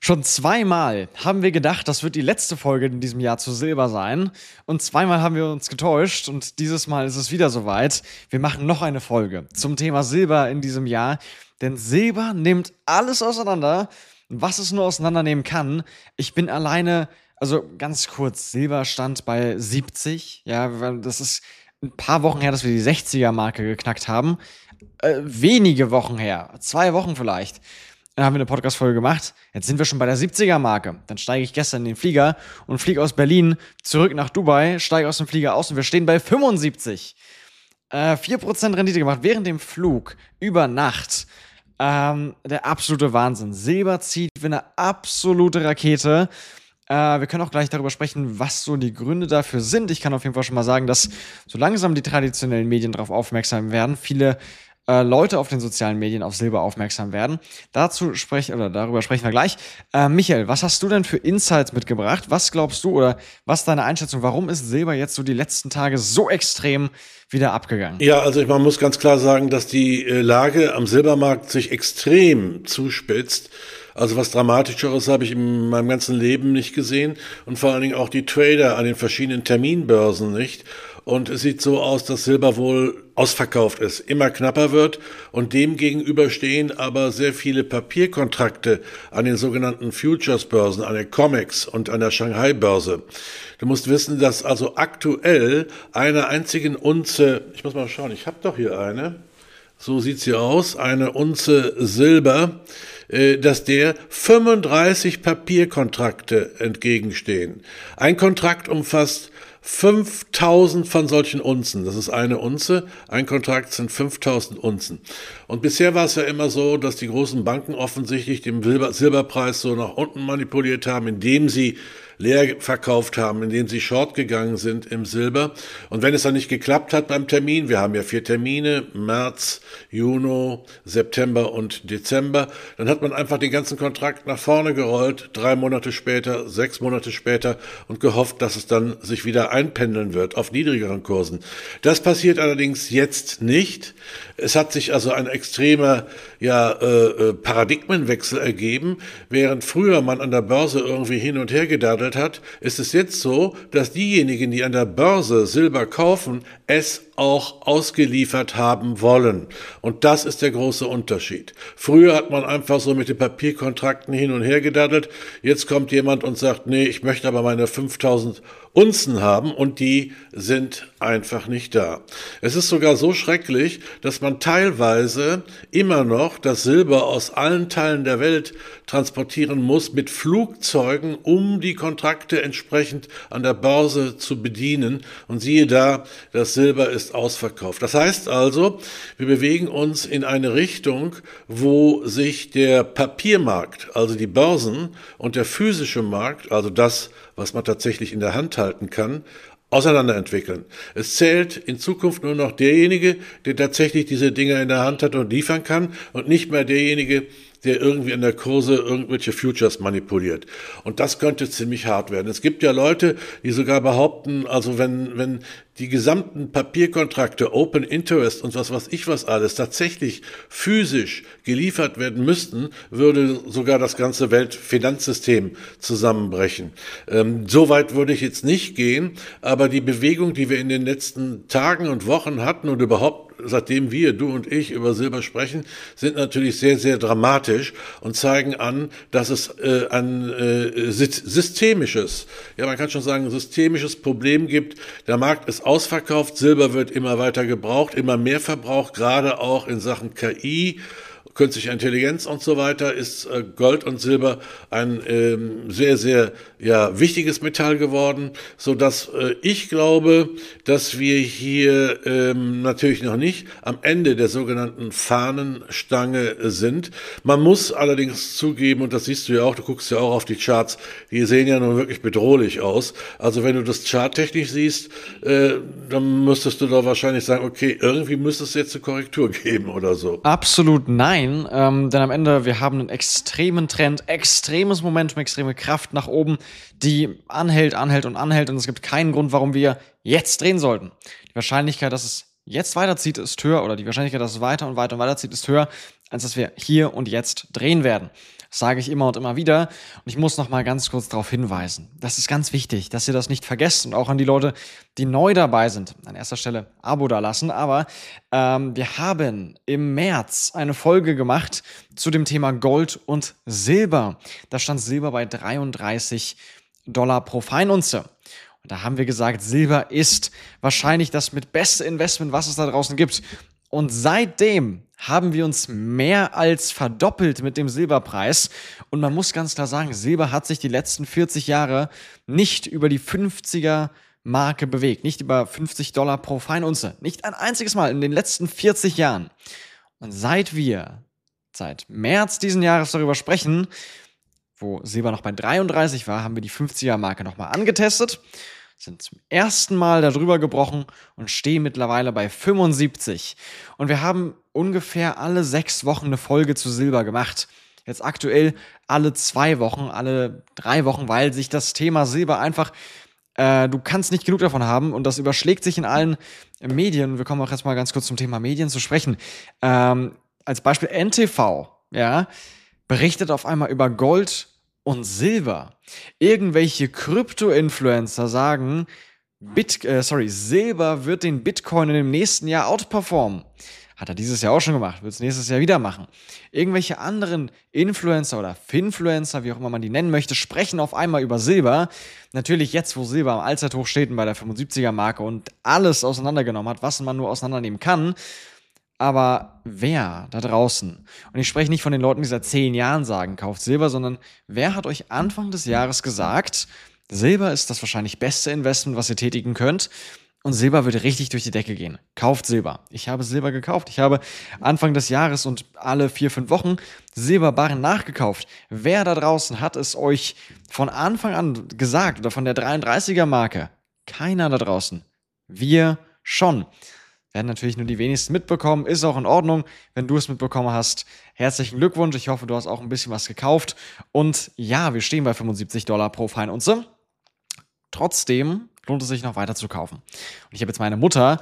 Schon zweimal haben wir gedacht, das wird die letzte Folge in diesem Jahr zu Silber sein. Und zweimal haben wir uns getäuscht und dieses Mal ist es wieder soweit. Wir machen noch eine Folge zum Thema Silber in diesem Jahr. Denn Silber nimmt alles auseinander, was es nur auseinandernehmen kann. Ich bin alleine, also ganz kurz, Silber stand bei 70. Ja, das ist ein paar Wochen her, dass wir die 60er-Marke geknackt haben. Wenige Wochen her, 2 Wochen vielleicht. Dann haben wir eine Podcast-Folge gemacht. Jetzt sind wir schon bei der 70er-Marke. Dann steige ich gestern in den Flieger und fliege aus Berlin zurück nach Dubai, steige aus dem Flieger aus und wir stehen bei 75. 4% Rendite gemacht während dem Flug über Nacht. Der absolute Wahnsinn. Silber zieht wie eine absolute Rakete. Wir können auch gleich darüber sprechen, was so die Gründe dafür sind. Ich kann auf jeden Fall schon mal sagen, dass so langsam die traditionellen Medien darauf aufmerksam werden. Viele Leute auf den sozialen Medien auf Silber aufmerksam werden. Darüber sprechen wir gleich. Michael, was hast du denn für Insights mitgebracht? Was glaubst du oder was ist deine Einschätzung? Warum ist Silber jetzt so die letzten Tage so extrem wieder abgegangen? Ja, also man muss ganz klar sagen, dass die Lage am Silbermarkt sich extrem zuspitzt. Also was Dramatischeres habe ich in meinem ganzen Leben nicht gesehen und vor allen Dingen auch die Trader an den verschiedenen Terminbörsen nicht. Und es sieht so aus, dass Silber wohl ausverkauft ist, immer knapper wird und dem gegenüber stehen aber sehr viele Papierkontrakte an den sogenannten Futures-Börsen, an der COMEX und an der Shanghai-Börse. Du musst wissen, dass also aktuell einer einzigen Unze, ich muss mal schauen, ich habe doch hier eine, so sieht's hier aus, eine Unze Silber, dass der 35 Papierkontrakte entgegenstehen. Ein Kontrakt umfasst 5000 von solchen Unzen. Das ist eine Unze. Ein Kontrakt sind 5000 Unzen. Und bisher war es ja immer so, dass die großen Banken offensichtlich den Silberpreis so nach unten manipuliert haben, indem sie leer verkauft haben, indem sie short gegangen sind im Silber. Und wenn es dann nicht geklappt hat beim Termin, wir haben ja 4 Termine, März, Juni, September und Dezember, dann hat man einfach den ganzen Kontrakt nach vorne gerollt, 3 Monate später, 6 Monate später und gehofft, dass es dann sich wieder einpendeln wird auf niedrigeren Kursen. Das passiert allerdings jetzt nicht. Es hat sich also ein extremer Paradigmenwechsel ergeben. Während früher man an der Börse irgendwie hin und her gedaddelt hat, ist es jetzt so, dass diejenigen, die an der Börse Silber kaufen, es auch ausgeliefert haben wollen. Und das ist der große Unterschied. Früher hat man einfach so mit den Papierkontrakten hin und her gedaddelt. Jetzt kommt jemand und sagt, nee, ich möchte aber meine 5000 Unzen haben und die sind einfach nicht da. Es ist sogar so schrecklich, dass man teilweise immer noch das Silber aus allen Teilen der Welt transportieren muss mit Flugzeugen, um die Kontrakte entsprechend an der Börse zu bedienen. Und siehe da, das Silber ist ausverkauft. Das heißt also, wir bewegen uns in eine Richtung, wo sich der Papiermarkt, also die Börsen und der physische Markt, also das, was man tatsächlich in der Hand halten kann, auseinanderentwickeln. Es zählt in Zukunft nur noch derjenige, der tatsächlich diese Dinger in der Hand hat und liefern kann und nicht mehr derjenige, der irgendwie an der Kurse irgendwelche Futures manipuliert. Und das könnte ziemlich hart werden. Es gibt ja Leute, die sogar behaupten, also wenn die gesamten Papierkontrakte, Open Interest und was weiß ich was alles tatsächlich physisch geliefert werden müssten, würde sogar das ganze Weltfinanzsystem zusammenbrechen. So weit würde ich jetzt nicht gehen, aber die Bewegung, die wir in den letzten Tagen und Wochen hatten und überhaupt seitdem wir, du und ich, über Silber sprechen, sind natürlich sehr, sehr dramatisch und zeigen an, dass es ein systemisches, ja man kann schon sagen, systemisches Problem gibt. Der Markt ist ausverkauft, Silber wird immer weiter gebraucht, immer mehr verbraucht, gerade auch in Sachen KI, künstliche Intelligenz und so weiter, ist Gold und Silber ein sehr, sehr wichtiges Metall geworden, so dass ich glaube, dass wir hier natürlich noch nicht am Ende der sogenannten Fahnenstange sind. Man muss allerdings zugeben, und das siehst du ja auch, du guckst ja auch auf die Charts, die sehen ja nun wirklich bedrohlich aus. Also wenn du das charttechnisch siehst, dann müsstest du da wahrscheinlich sagen, okay, irgendwie müsste es jetzt eine Korrektur geben oder so. Absolut nein. Denn am Ende, wir haben einen extremen Trend, extremes Momentum, extreme Kraft nach oben, die anhält und es gibt keinen Grund, warum wir jetzt drehen sollten. Die Wahrscheinlichkeit, dass es jetzt weiterzieht, ist höher, oder die Wahrscheinlichkeit, dass es weiter und weiter und weiter zieht, ist höher, als dass wir hier und jetzt drehen werden. Das sage ich immer und immer wieder. Und ich muss noch mal ganz kurz darauf hinweisen. Das ist ganz wichtig, dass ihr das nicht vergesst. Und auch an die Leute, die neu dabei sind. An erster Stelle Abo da lassen. Aber wir haben im März eine Folge gemacht zu dem Thema Gold und Silber. Da stand Silber bei $33 pro Feinunze. Und da haben wir gesagt, Silber ist wahrscheinlich das mit beste Investment, was es da draußen gibt. Und seitdem haben wir uns mehr als verdoppelt mit dem Silberpreis. Und man muss ganz klar sagen, Silber hat sich die letzten 40 Jahre nicht über die 50er-Marke bewegt. Nicht über $50 pro Feinunze. Nicht ein einziges Mal in den letzten 40 Jahren. Und seit März diesen Jahres darüber sprechen, wo Silber noch bei 33 war, haben wir die 50er-Marke nochmal angetestet, sind zum ersten Mal darüber gebrochen und stehen mittlerweile bei 75. Und wir haben ungefähr alle 6 Wochen eine Folge zu Silber gemacht. Jetzt aktuell alle 2 Wochen, alle 3 Wochen, weil sich das Thema Silber einfach, du kannst nicht genug davon haben und das überschlägt sich in allen Medien. Wir kommen auch jetzt mal ganz kurz zum Thema Medien zu sprechen. Als Beispiel NTV, ja, berichtet auf einmal über Gold und Silber. Irgendwelche Krypto-Influencer sagen, Silber wird den Bitcoin in dem nächsten Jahr outperformen. Hat er dieses Jahr auch schon gemacht, wird es nächstes Jahr wieder machen. Irgendwelche anderen Influencer oder Finfluencer, wie auch immer man die nennen möchte, sprechen auf einmal über Silber. Natürlich jetzt, wo Silber am Allzeithoch steht und bei der 75er-Marke und alles auseinandergenommen hat, was man nur auseinandernehmen kann. Aber wer da draußen, und ich spreche nicht von den Leuten, die seit 10 Jahren sagen, kauft Silber, sondern wer hat euch Anfang des Jahres gesagt, Silber ist das wahrscheinlich beste Investment, was ihr tätigen könnt und Silber wird richtig durch die Decke gehen. Kauft Silber. Ich habe Silber gekauft. Ich habe Anfang des Jahres und alle 4-5 Wochen Silberbarren nachgekauft. Wer da draußen hat es euch von Anfang an gesagt oder von der 33er-Marke? Keiner da draußen. Wir schon. Werden natürlich nur die wenigsten mitbekommen. Ist auch in Ordnung, wenn du es mitbekommen hast. Herzlichen Glückwunsch. Ich hoffe, du hast auch ein bisschen was gekauft. Und ja, wir stehen bei $75 pro Feinunze. Trotzdem lohnt es sich noch weiter zu kaufen. Und ich habe meiner Mutter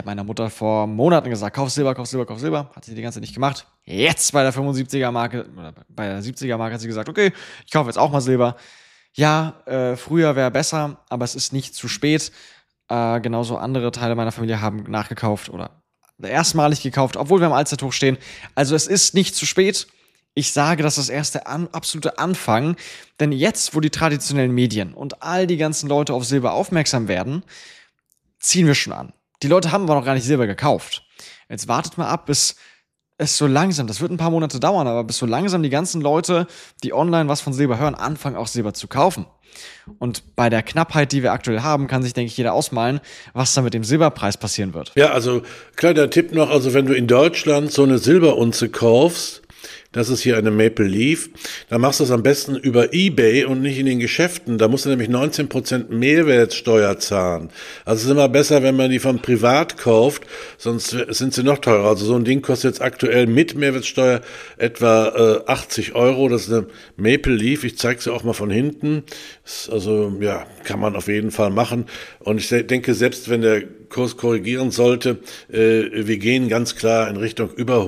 vor Monaten gesagt, kauf Silber, kauf Silber, kauf Silber. Hat sie die ganze Zeit nicht gemacht. Jetzt bei der 75er-Marke, oder bei der 70er-Marke hat sie gesagt, okay, ich kaufe jetzt auch mal Silber. Ja, früher wäre besser, aber es ist nicht zu spät. Genauso andere Teile meiner Familie haben nachgekauft oder erstmalig gekauft, obwohl wir am Allzeithoch stehen. Also es ist nicht zu spät. Ich sage, das ist erst der absolute Anfang. Denn jetzt, wo die traditionellen Medien und all die ganzen Leute auf Silber aufmerksam werden, ziehen wir schon an. Die Leute haben aber noch gar nicht Silber gekauft. Jetzt wartet mal ab, bis es so langsam, das wird ein paar Monate dauern, aber bis so langsam die ganzen Leute, die online was von Silber hören, anfangen auch Silber zu kaufen. Und bei der Knappheit, die wir aktuell haben, kann sich, denke ich, jeder ausmalen, was da mit dem Silberpreis passieren wird. Ja, also kleiner Tipp noch, also wenn du in Deutschland so eine Silberunze kaufst, das ist hier eine Maple Leaf, dann machst du es am besten über eBay und nicht in den Geschäften. Da musst du nämlich 19% Mehrwertsteuer zahlen. Also es ist immer besser, wenn man die von privat kauft, sonst sind sie noch teurer. Also so ein Ding kostet jetzt aktuell mit Mehrwertsteuer etwa 80 Euro. Das ist eine Maple Leaf, ich zeige sie auch mal von hinten. Also ja, kann man auf jeden Fall machen. Und ich denke, selbst wenn der Kurs korrigieren sollte, wir gehen ganz klar in Richtung über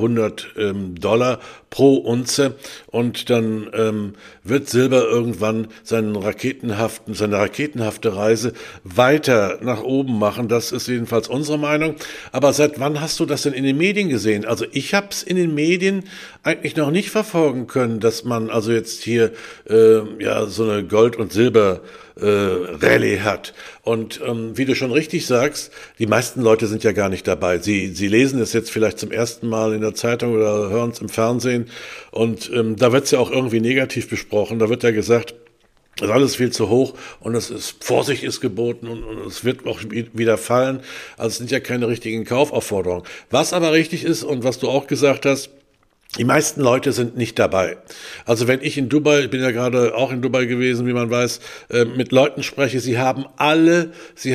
$100 pro Unze und dann wird Silber irgendwann seine raketenhafte Reise weiter nach oben machen. Das ist jedenfalls unsere Meinung. Aber seit wann hast du das denn in den Medien gesehen? Also ich habe es in den Medien eigentlich noch nicht verfolgen können, dass man also jetzt hier so eine Gold- und Silber-Rallye hat. Und wie du schon richtig sagst, die meisten Leute sind ja gar nicht dabei. Sie lesen es jetzt vielleicht zum ersten Mal in der Zeitung oder hören es im Fernsehen und da wird es ja auch irgendwie negativ besprochen. Da wird ja gesagt, das ist alles viel zu hoch und Vorsicht ist geboten und es wird auch wieder fallen. Also es sind ja keine richtigen Kaufaufforderungen. Was aber richtig ist und was du auch gesagt hast, die meisten Leute sind nicht dabei. Also wenn ich in Dubai, ich bin ja gerade auch in Dubai gewesen, wie man weiß, mit Leuten spreche, sie haben alle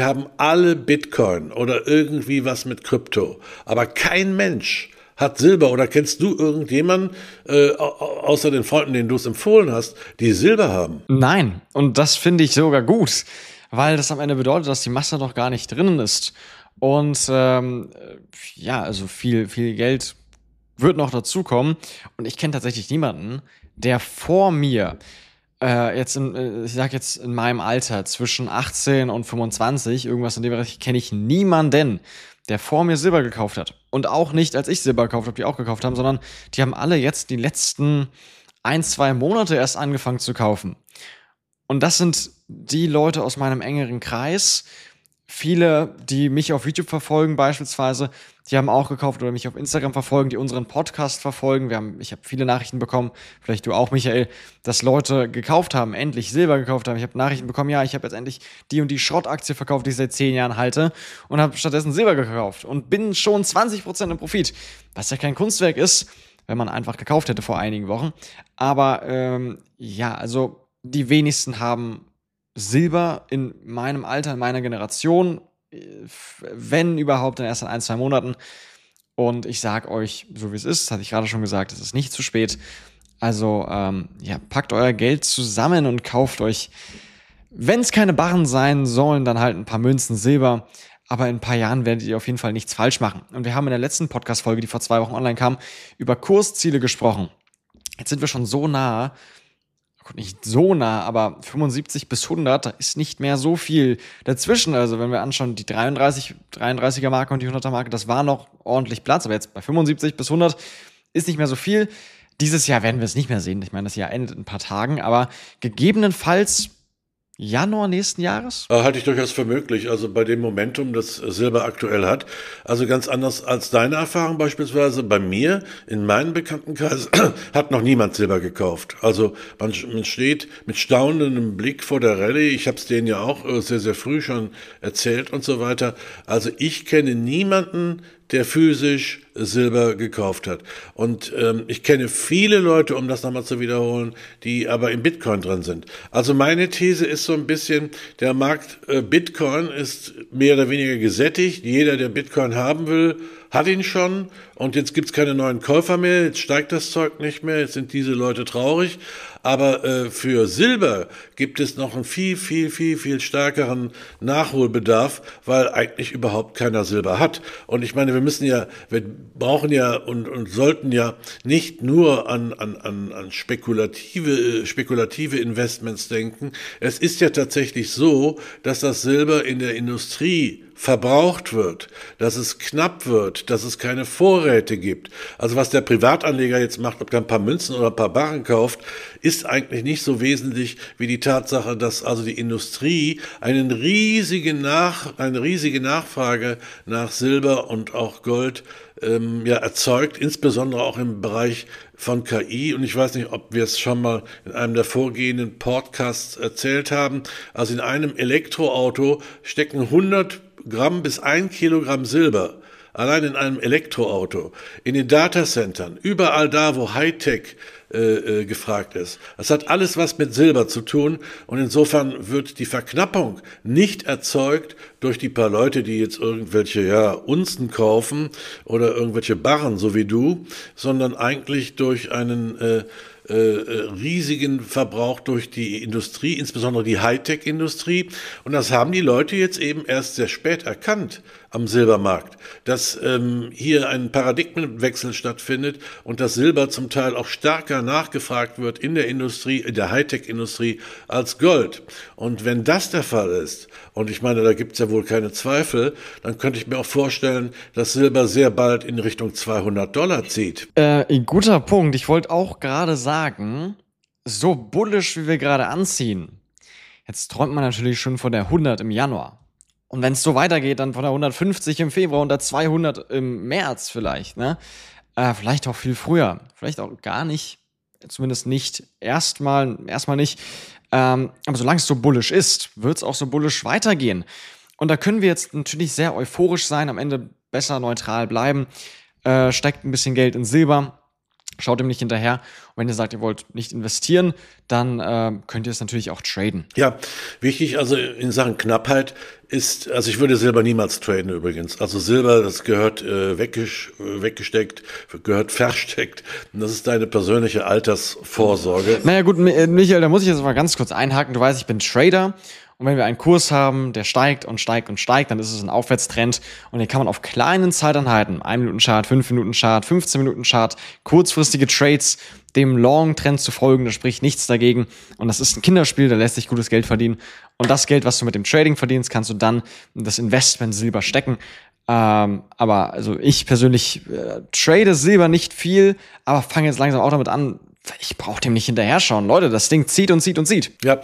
Bitcoin oder irgendwie was mit Krypto. Aber kein Mensch hat Silber oder kennst du irgendjemanden, außer den Freunden, denen du es empfohlen hast, die Silber haben? Nein, und das finde ich sogar gut, weil das am Ende bedeutet, dass die Masse noch gar nicht drinnen ist. Und also viel Geld wird noch dazukommen. Und ich kenne tatsächlich niemanden, der vor mir ich sag jetzt in meinem Alter zwischen 18 und 25, irgendwas in dem Bereich, kenne ich niemanden, der vor mir Silber gekauft hat. Und auch nicht, als ich Silber gekauft habe, die auch gekauft haben, sondern die haben alle jetzt die letzten 1-2 Monate erst angefangen zu kaufen. Und das sind die Leute aus meinem engeren Kreis. Viele, die mich auf YouTube verfolgen beispielsweise, die haben auch gekauft oder mich auf Instagram verfolgen, die unseren Podcast verfolgen. Ich habe viele Nachrichten bekommen, vielleicht du auch, Michael, dass Leute gekauft haben, endlich Silber gekauft haben. Ich habe Nachrichten bekommen, ja, ich habe jetzt endlich die und die Schrottaktie verkauft, die ich seit 10 Jahren halte und habe stattdessen Silber gekauft und bin schon 20% im Profit, was ja kein Kunstwerk ist, wenn man einfach gekauft hätte vor einigen Wochen. Aber also die wenigsten haben Silber in meinem Alter, in meiner Generation, wenn überhaupt, dann erst in 1-2 Monaten. Und ich sag euch, so wie es ist, hatte ich gerade schon gesagt, es ist nicht zu spät. Also, packt euer Geld zusammen und kauft euch, wenn es keine Barren sein sollen, dann halt ein paar Münzen Silber. Aber in ein paar Jahren werdet ihr auf jeden Fall nichts falsch machen. Und wir haben in der letzten Podcast-Folge, die vor 2 Wochen online kam, über Kursziele gesprochen. Jetzt sind wir schon so nah, nicht so nah, aber 75 bis 100, da ist nicht mehr so viel dazwischen. Also wenn wir anschauen, die 33er Marke und die 100er Marke, das war noch ordentlich Platz, aber jetzt bei 75 bis 100 ist nicht mehr so viel. Dieses Jahr werden wir es nicht mehr sehen. Ich meine, das Jahr endet in ein paar Tagen, aber gegebenenfalls Januar nächsten Jahres? Halte ich durchaus für möglich, also bei dem Momentum, das Silber aktuell hat. Also ganz anders als deine Erfahrung beispielsweise. Bei mir, in meinem Bekanntenkreis, hat noch niemand Silber gekauft. Also man steht mit staunendem Blick vor der Rallye. Ich habe es denen ja auch sehr, sehr früh schon erzählt und so weiter. Also ich kenne niemanden, der physisch Silber gekauft hat. Und ich kenne viele Leute, um das nochmal zu wiederholen, die aber im Bitcoin drin sind. Also meine These ist so ein bisschen, der Markt Bitcoin ist mehr oder weniger gesättigt. Jeder, der Bitcoin haben will, hat ihn schon. Und jetzt gibt's keine neuen Käufer mehr. Jetzt steigt das Zeug nicht mehr. Jetzt sind diese Leute traurig. Aber für Silber gibt es noch einen viel, viel, viel, viel stärkeren Nachholbedarf, weil eigentlich überhaupt keiner Silber hat. Und ich meine, wir brauchen ja und sollten ja nicht nur an spekulative Investments denken. Es ist ja tatsächlich so, dass das Silber in der Industrie verbraucht wird, dass es knapp wird, dass es keine Vorräte gibt. Also was der Privatanleger jetzt macht, ob er ein paar Münzen oder ein paar Barren kauft, ist eigentlich nicht so wesentlich wie die Tatsache, dass also die Industrie eine riesige Nachfrage nach Silber und auch Gold erzeugt, insbesondere auch im Bereich von KI. Und ich weiß nicht, ob wir es schon mal in einem der vorgehenden Podcasts erzählt haben. Also in einem Elektroauto stecken 100 Gramm bis 1 Kilogramm Silber. Allein in einem Elektroauto, in den Datacentern, überall da, wo Hightech gefragt ist. Das hat alles was mit Silber zu tun und insofern wird die Verknappung nicht erzeugt durch die paar Leute, die jetzt irgendwelche Unzen kaufen oder irgendwelche Barren, so wie du, sondern eigentlich durch einen riesigen Verbrauch durch die Industrie, insbesondere die Hightech-Industrie. Und das haben die Leute jetzt eben erst sehr spät erkannt am Silbermarkt, dass hier ein Paradigmenwechsel stattfindet und dass Silber zum Teil auch stärker nachgefragt wird in der Industrie, in der Hightech-Industrie als Gold. Und wenn das der Fall ist, und ich meine, da gibt es ja wohl keine Zweifel, dann könnte ich mir auch vorstellen, dass Silber sehr bald in Richtung $200 zieht. Guter Punkt. Ich wollte auch gerade sagen, so bullisch, wie wir gerade anziehen, jetzt träumt man natürlich schon von der 100 im Januar. Und wenn es so weitergeht, dann von der 150 im Februar und der 200 im März vielleicht, ne? Vielleicht auch viel früher. Vielleicht auch gar nicht. Zumindest nicht. Erstmal nicht. Aber solange es so bullisch ist, wird es auch so bullisch weitergehen. Und da können wir jetzt natürlich sehr euphorisch sein, am Ende besser neutral bleiben. Steckt ein bisschen Geld in Silber. Schaut ihm nicht hinterher. Und wenn ihr sagt, ihr wollt nicht investieren, dann könnt ihr es natürlich auch traden. Ja, wichtig also in Sachen Knappheit ist, also ich würde Silber niemals traden übrigens. Also Silber, das gehört weggesteckt, gehört versteckt. Und das ist deine persönliche Altersvorsorge. Naja gut, Michael, da muss ich jetzt mal ganz kurz einhaken. Du weißt, ich bin Trader. Und wenn wir einen Kurs haben, der steigt und steigt und steigt, dann ist es ein Aufwärtstrend. Und den kann man auf kleinen Zeiteinheiten, 1-Minuten-Chart, 5-Minuten-Chart, 15-Minuten-Chart, kurzfristige Trades, dem Long-Trend zu folgen, da spricht nichts dagegen. Und das ist ein Kinderspiel, da lässt sich gutes Geld verdienen. Und das Geld, was du mit dem Trading verdienst, kannst du dann in das Investment Silber stecken. Aber also ich persönlich trade Silber nicht viel, aber fange jetzt langsam auch damit an. Ich brauche dem nicht hinterher schauen. Leute, das Ding zieht und zieht und zieht. Ja,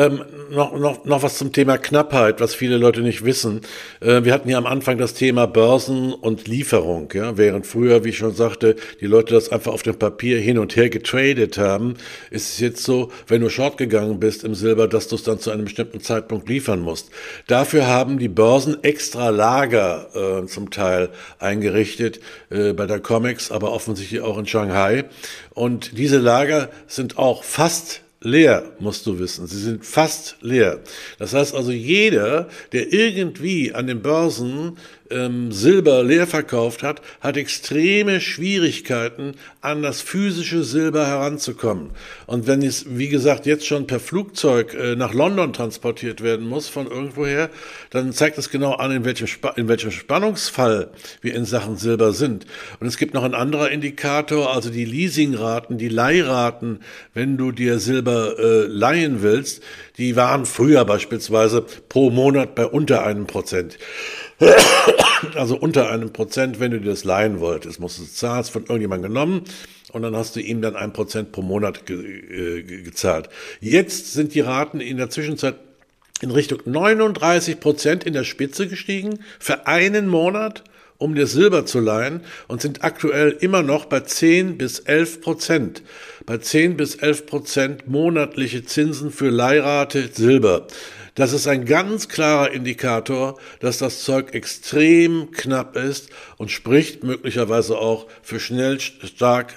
noch was zum Thema Knappheit, was viele Leute nicht wissen. Wir hatten ja am Anfang das Thema Börsen und Lieferung. Ja? Während früher, wie ich schon sagte, die Leute das einfach auf dem Papier hin und her getradet haben, ist es jetzt so, wenn du short gegangen bist im Silber, dass du es dann zu einem bestimmten Zeitpunkt liefern musst. Dafür haben die Börsen extra Lager zum Teil eingerichtet, bei der COMEX, aber offensichtlich auch in Shanghai. Und diese Lager sind auch fast leer, musst du wissen. Sie sind fast leer. Das heißt also, jeder, der irgendwie an den Börsen Silber leer verkauft hat, hat extreme Schwierigkeiten, an das physische Silber heranzukommen. Und wenn es, wie gesagt, jetzt schon per Flugzeug nach London transportiert werden muss von irgendwoher, dann zeigt es genau an, in welchem Spannungsfall wir in Sachen Silber sind. Und es gibt noch ein anderer Indikator, also die Leasingraten, die Leihraten, wenn du dir Silber leihen willst, die waren früher beispielsweise pro Monat bei unter 1%. Also unter 1%, wenn du dir das leihen wolltest, musst du es zahlen, von irgendjemandem genommen und dann hast du ihm dann 1% pro Monat gezahlt. Jetzt sind die Raten in der Zwischenzeit in Richtung 39% in der Spitze gestiegen für einen Monat, um dir Silber zu leihen und sind aktuell immer noch bei 10-11%. Bei 10-11% monatliche Zinsen für Lehrate Silber. Das ist ein ganz klarer Indikator, dass das Zeug extrem knapp ist und spricht möglicherweise auch für schnell stark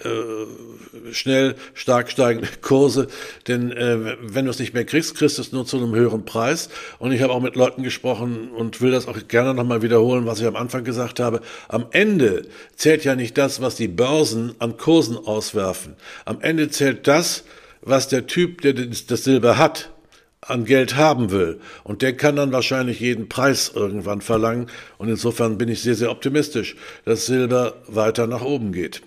steigende Kurse. Denn wenn du es nicht mehr kriegst, kriegst du es nur zu einem höheren Preis. Und ich habe auch mit Leuten gesprochen und will das auch gerne nochmal wiederholen, was ich am Anfang gesagt habe. Am Ende zählt ja nicht das, was die Börsen an Kursen auswerfen. Am Ende zählt das, was der Typ, der das Silber hat, an Geld haben will. Und der kann dann wahrscheinlich jeden Preis irgendwann verlangen. Und insofern bin ich sehr, sehr optimistisch, dass Silber weiter nach oben geht.